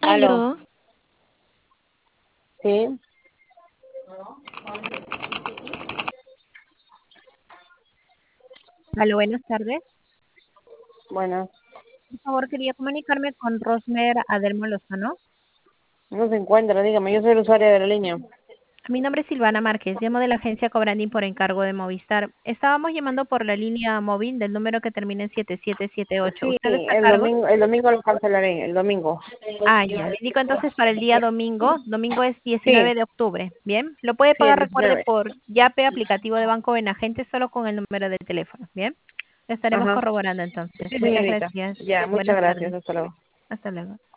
soy Aló, yo. sí, Aló, buenas tardes. bueno, Por favor, quería comunicarme con Rosmer Adelmo Lozano. no se encuentra, dígame, yo soy el usuario de la línea. Mi nombre es Silvana Márquez, llamo de la agencia Cobrandín por encargo de Movistar. Estábamos llamando por la línea móvil del número que termina en 7778. Sí, ¿Usted está a cargo? el domingo lo cancelaré, el domingo. Ah, ya. Le indico entonces para el día domingo. Domingo es Sí, 19 de octubre. Bien. Lo puede sí, el pagar, recuerde, 19. por Yape, aplicativo de Banco en agente, solo con el número de teléfono. Bien. Lo estaremos Ajá, corroborando entonces. sí, Muchas señorita. gracias. Ya, muchas Buenas gracias, tardes. hasta luego. Hasta luego.